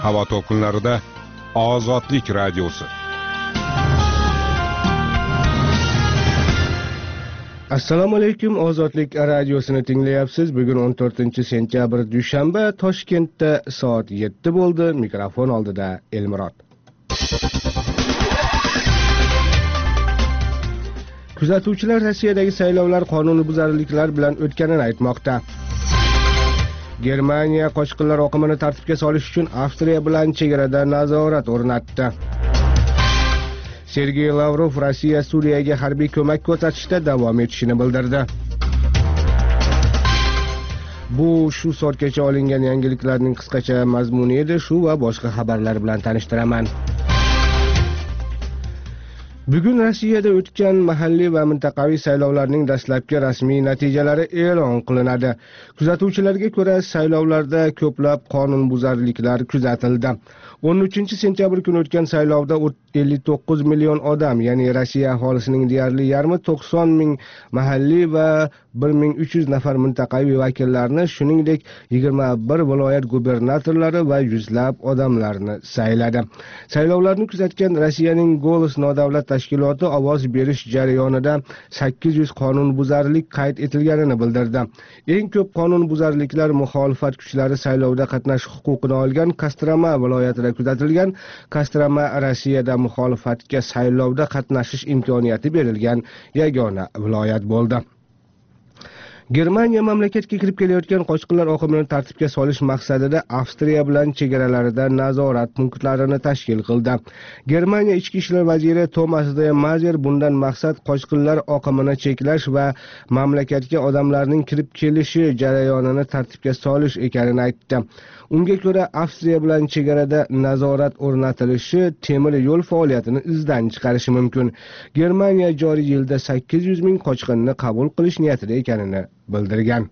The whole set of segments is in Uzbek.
Havo to'lqinlarida Ozodlik radiosi. Assalomu alaykum, Ozodlik radiosini tinglayapsiz. Bugun 14-sentyabr dushanba, Toshkentda soat 7 bo'ldi. Mikrofon oldida Elmurod. Kuzatuvchilar Rossiyadagi saylovlar qonunbuzarliklar bilan o'tganini aytmoqda. Germaniya qochqinlar oqimini tartibga solish uchun Avstriya bilan chegarada nazorat o'rnatdi. Sergey Lavrov Rossiya Suriyaga harbiy ko'mak ko'rsatishda davom etishini bildirdi. Bu shu soatgacha olingan yangiliklarning qisqacha mazmuni edi. Shu va boshqa xabarlar bilan tanishtiraman. Bugun Rossiyada o'tgan mahalliy va mintaqaviy saylovlarning dastlabki rasmiy natijalari e'lon qilinadi. Kuzatuvchilarga ko'ra, saylovlarda ko'plab qonunbuzarliklar kuzatildi. 13-sentyabr kuni o'tgan saylovda 59 million odam, ya'ni Rossiya aholisining deyarli yarmi 90 ming mahalliy va 1300 nafar mintaqaviy vakillarni, shuningdek 21 viloyat gubernatorlari va yuzlab odamlarni sayladi. Saylovlarni kuzatgan Rossiyaning Golos nodavlat tashkiloti ovoz berish jarayonida 800 qonunbuzarlik qayd etilganini bildirdi. Eng ko'p qonunbuzarliklar muxolifat kuchlari saylovda qatnashish huquqini olgan Kostroma viloyatida kuzatilgan. Kostroma Rossiyada muxolifatga saylovda qatnashish imkoniyati berilgan yagona viloyat bo'ldi. Germaniya mamlakatga kirib kelayotgan qochqinlar oqimini tartibga solish maqsadida Avstriya bilan chegaralarida nazorat punktlarini tashkil qildi. Germaniya ichki ishlar vaziri Thomas de Mayer bundan maqsad qochqinlar oqimini cheklash va mamlakatga odamlarning kirib kelishi jarayonini tartibga solish ekanini aytdi. Unga ko'ra, Avstriya bilan chegarada nazorat o'rnatilishi temir yo'l faoliyatini izdan chiqarishi mumkin. Germaniya joriy yilda 800 ming qochqinni qabul qilish niyatida ekanini bildirgan.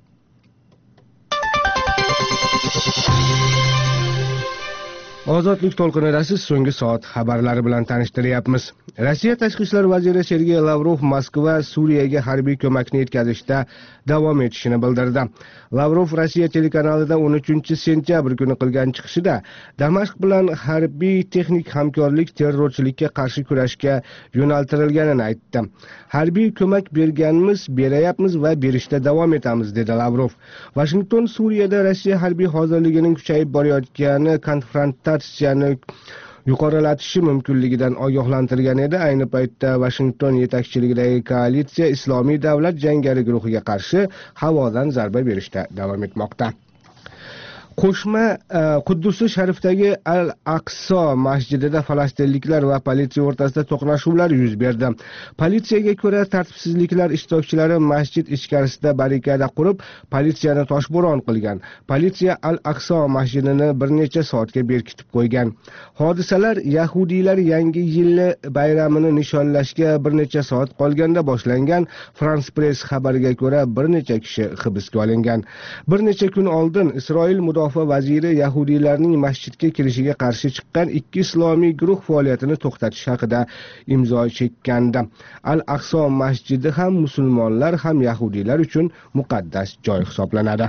Ozodlik to'lqinida siz so'nggi soat xabarlari bilan tanishtiryapmiz. Rossiya tashqi ishlar vaziri Sergey Lavrov Moskva Suriyaga harbiy ko'makni yetkazishda davom etishini bildirdi. Lavrov Rossiya telekanalida 13-sentyabr kuni qilgan chiqishida Damashq bilan harbiy texnik hamkorlik terrorchilikka qarshi kurashga yo'naltirilganini aytdi. Harbiy ko'mak berganmiz, berayapmiz va berishda davom etamiz, dedi Lavrov. Washington Suriyada Rossiya harbiy hozirligining kuchayib borayotgani konfrontatsiyani yuqorilatishi mumkinligidan ogohlantirgan edi. Ayni paytda Washington yetakchiligidagi koalitsiya Islomiy davlat jangari guruhiga qarshi havodan zarba berishda davom etmoqda. Qo'shma Quddus Sharifdagi Al-Aqso masjidida falastinliklar va politsiya o'rtasida to'qnashuvlar yuz berdi. Politsiyaga ko'ra, tartibsizliklar ishtirokchilari masjid ichkarisida barrikada qurib, politsiyani toshbo'ron qilgan. Politsiya Al-Aqso masjidini bir necha soatga berkitib qo'ygan. Hodisalar yahudiylar yangi yil bayramini nishonlashga bir necha soat qolganda boshlangan. France Press xabariga ko'ra, bir necha kishi hibsga olingan. Bir necha kun oldin Isroil mudofaa vaziri yahudiylarning masjidga kirishiga qarshi chiqqan ikki islomiy guruh faoliyatini to'xtatish haqida imzo chekkandi. Al-Aqso masjidi ham musulmonlar ham yahudiylar uchun muqaddas joy hisoblanadi.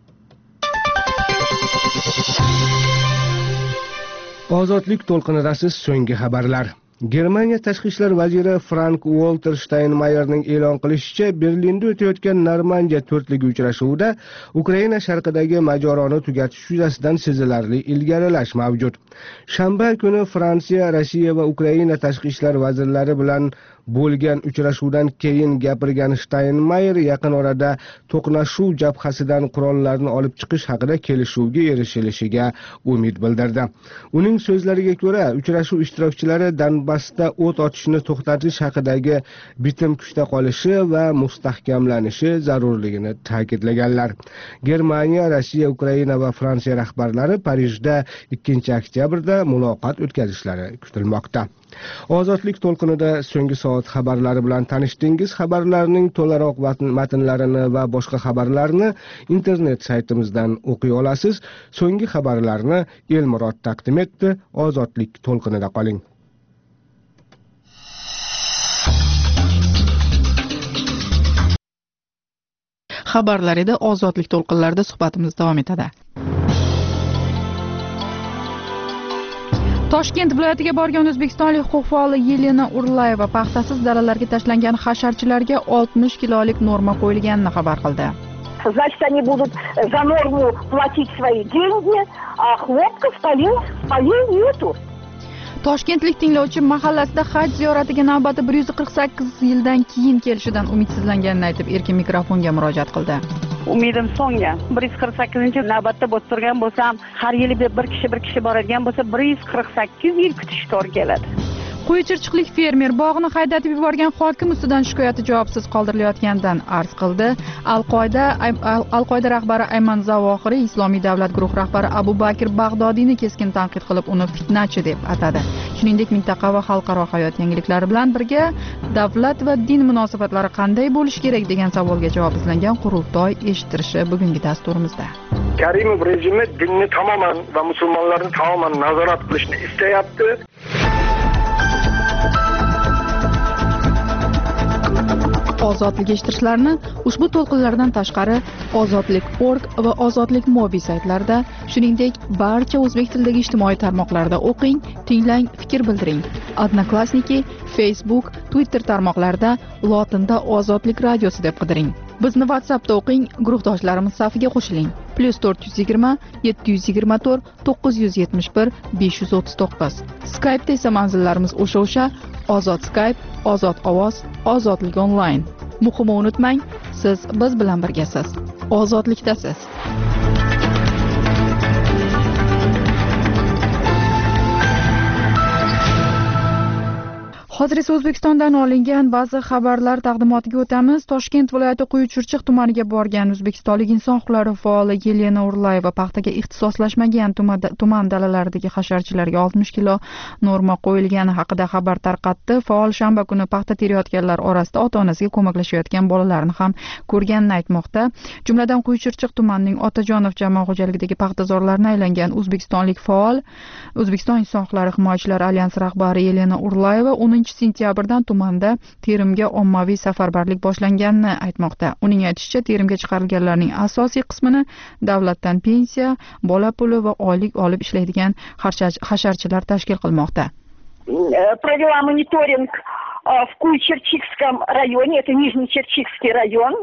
Ozodlik to'lqinida siz so'nggi xabarlar. Germaniya tashqi ishlar vaziri Frank-Walter Steinmeierning e'lon qilishicha, Berlinda o'tayotgan Normandiya to'rtligi uchrashuvida Ukraina sharqidagi mojaroni tugatish yuzasidan sezilarli ilgarilash mavjud. Shanba kuni Fransiya, Rossiya va Ukraina tashqi ishlar vazirlari bilan bo'lgan uchrashuvdan keyin gapirgan Steinmeier yaqin orada to'qnashuv jabhasidan qurollarni olib chiqish haqida kelishuvga erishilishiga umid bildirdi. Uning so'zlariga ko'ra, uchrashuv ishtirokchilari Donbassda o't ochishni to'xtatish haqidagi bitim kuchda qolishi va mustahkamlanishi zarurligini ta'kidlaganlar. Germaniya, Rossiya, Ukraina va Fransiya rahbarlari Parijda 2-oktyabrda muloqot o'tkazishlari kutilmoqda. Ozodlik to'lqinida so'nggi soat xabarlari bilan tanishdingiz. Xabarlarning to'laroq matnlarini va boshqa xabarlarni internet saytimizdan o'qiy olasiz. So'nggi xabarlarni Elmurod taqdim etdi. Ozodlik to'lqinida qoling. Xabarlar edi. Ozodlik to'lqinlarida suhbatimiz davom etadi. Toshkent viloyatiga borgan o'zbekistonlik huquq faoli Yelena Urlayeva paxtasiz dalalarga tashlangan hasharchilarga 60 kilolik norma qo'yilganini xabar qildi. Значит, они будут за норму платить свои деньги, а хлопков полей нету. Toshkentlik tinglovchi mahallasida haj ziyoratiga navbati 148 yildan keyin kelishidan umidsizlanganini aytib, erkin mikrofonga murojaat qildi. Umidim so'ngan. 148 navbatda bo'lib turgan bo'lsam, har yili bir kishi boradigan bo'lsa, 148 yil kutish to'g'ri keladi. Qo'ychirchiqlik fermer bog'ni haydatib yuborgan hokim ustidan shikoyati javobsiz qoldirilayotganidan arz qildi. Al-Qoida rahbari Ayman Zavohiri Islomiy davlat guruhi rahbari Abu Bakr Bag'dodiyni keskin tanqid qilib, uni fitnachi deb atadi. Shuningdek, mintaqa va xalqaro hayot yangiliklari bilan birga davlat va din munosabatlari qanday bo'lishi kerak degan savolga javob izlangan qurultoy eshittirishi bugungi dasturimizda. Karimov rejimi dinni tamoman va musulmonlarni tamoman nazorat qilishni istayapti. Ozodlik eshittirishlarni ushbu to'lqinlardan tashqari ozodlik.org va ozodlik mobil saytlarida, shuningdek barcha o'zbek tilidagi ijtimoiy tarmoqlarda o'qing, tinglang, fikr bildiring. Odnoklassniki, Facebook, Twitter tarmoqlarida lotinda Ozodlik radiosi deb qidiring. Bizni WhatsAppda o'qing, guruhdoshlarimiz safiga qo'shiling. +420 724 971 539. Skype'da esa manzillarimiz o'sha Ozod Skype, Ozod ovoz, Ozodlik onlayn. Muhimi unutmang, siz biz bilan birgasiz. Ozodlikdasiz. Hozir esa O'zbekistondan olingan ba'zi xabarlar taqdimotiga o'tamiz. Toshkent viloyati Quyi-Chirchiq tumaniga borgan o'zbekistonlik inson huquqlari faoli Yelena Urlayeva paxtaga ixtisoslashmagan tuman dalalaridagi hasharchilarga 60 kilo norma qo'yilgani haqida xabar tarqatdi. Faol shanba kuni paxta terayotganlar orasida ota-onasiga ko'maklashayotgan bolalarni ham ko'rganini aytmoqda. Jumladan Quyi-Chirchiq tumanining Otajonov jamoat xo'jaligidagi paxtazorlarni aylangan o'zbekistonlik faol O'zbekiston inson huquqlari himoyachilari alyansi rahbari Yelena Urlayeva 10-sentyabrdan tumanda terimga ommaviy safarbarlik boshlanganini aytmoqda. Uning aytishicha, terimga chiqarilganlarning asosiy qismini davlatdan pensiya, bola puli va oylik olib ishlaydigan hasharchilar tashkil qilmoqda. Провела мониторинг в Куй-Черчикском районе, это Нижний Черчикский район.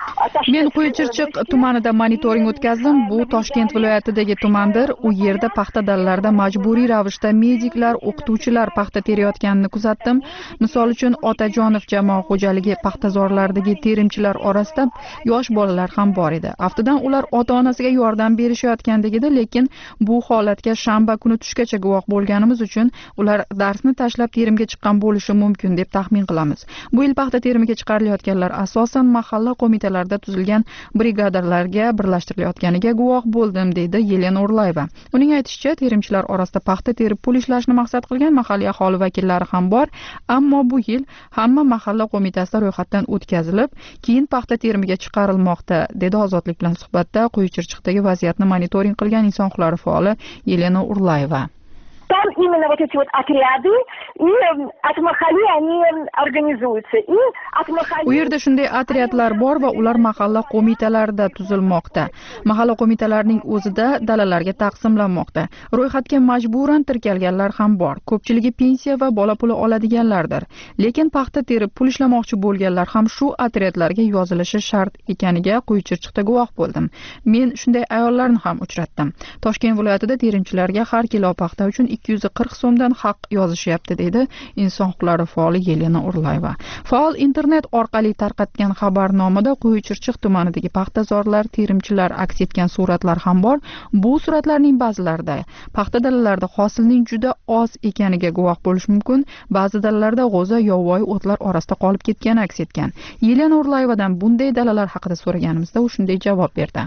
Men Quyi-Chirchiq tumanida monitoring o'tkazdim. Bu Toshkent viloyatidagi tumandir. U yerda paxta dalalarida majburiy ravishda mediklar, o'qituvchilar paxta terayotganini kuzatdim. Misol uchun Otajonov jamoat xo'jaligi paxtazorlaridagi terimchilar orasida yosh bolalar ham bor edi. Aftidan ular ota-onasiga yordam berishayotgandek edi, lekin bu holatga shanba kuni tushgacha guvoh bo'lganimiz uchun ular darsni tashlab terimga chiqqan bo'lishi mumkin deb taxmin qilamiz. Bu yil paxta terimiga chiqarilayotganlar asosan mahalla qo'mitalarida tuzilgan brigadalarga birlashtirilayotganiga guvoh bo'ldim, deydi Yelena Urlayeva. Uning aytishicha, terimchilar orasida paxta terib pul ishlashni maqsad qilgan mahalliy aholi vakillari ham bor, ammo bu yil hamma mahalla qo'mitasida ro'yxatdan o'tkazilib, keyin paxta terimiga chiqarilmoqda, dedi Ozodlik bilan suhbatda Quyi-Chirchiqdagi vaziyatni monitoring qilgan inson huquqlari faoli Yelena Urlayeva. Там именно вот эти вот отряды, и от Махали они организуются. И от Махали... U yerda shunday otryadlar bor va ular mahalla qo'mitalarida tuzilmoqda. Mahalla qo'mitalarining o'zida dalalarga taqsimlanmoqda. Ro'yxatga majburan tirkalganlar ham bor. Ko'pchiligi pensiya va bola puli oladiganlardir. Lekin paxta terib pul ishlamoqchi bo'lganlar ham shu otryadlarga yozilishi shart ekaniga Quyi-Chirchiqda guvoh bo'ldim. Men shunday ayollarni ham uchratdim. Toshkent viloyatida terimchilarga har kilo paxta uchun 240 so'mdan haq yozishyapti, deydi inson huquqlari faoli Yelena Urlayeva. Faol internet orqali tarqatgan xabarnomada Quyi-Chirchiq tumanidagi paxtazorlar, terimchilar aks etgan suratlar ham bor. Bu suratlarning ba'zilarida paxta dalalarida hosilning juda oz ekaniga guvoh bo'lish mumkin. Ba'zi dalalarda g'o'za, yovvoyi o'tlar orasida qolib ketgani aks etgan. Yelena Urlayevadan bunday dalalar haqida so'raganimizda u shunday javob berdi.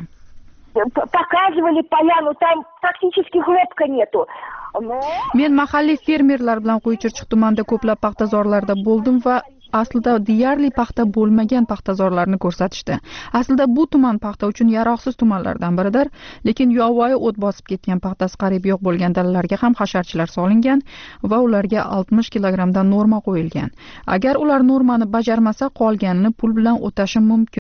Показывали поляну, там практически хлопка нету. Men mahalliy fermerlar bilan Quyi-Chirchiq tumanida ko'plab paxtazorlarda bo'ldim va aslida deyarli paxta bo'lmagan paxtazorlarni ko'rsatishdi. Aslida bu tuman paxta uchun yaroqsiz tumanlardan biridir, lekin yovvoyi o't bosib ketgan paxtasi qariyb yo'q bo'lgan dalalarga ham hasharchilar solingan va ularga 60 kilogramdan norma qo'yilgan. Agar ular normani bajarmasa, qolganini pul bilan o'tashi mumkin.